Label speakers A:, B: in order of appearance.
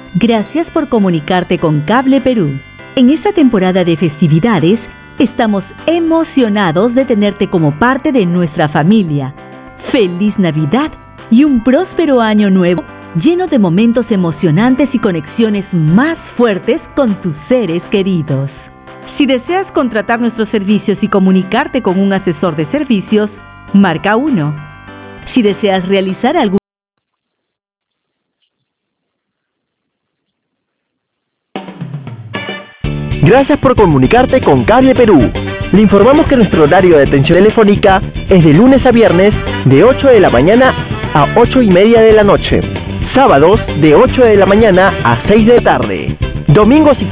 A: Gracias por comunicarte con Cable Perú. En esta temporada de festividades, estamos emocionados de tenerte como parte de nuestra familia. ¡Feliz Navidad y un próspero año nuevo lleno de momentos emocionantes y conexiones más fuertes con tus seres queridos! Si deseas contratar nuestros servicios y comunicarte con un asesor de servicios, marca 1. Si deseas realizar algún...
B: Gracias por comunicarte con Cable Perú. Le informamos que nuestro horario de atención telefónica es de lunes a viernes de 8 de la mañana a 8:30 de la noche. Sábados de 8 de la mañana a 6 de la tarde. Domingos y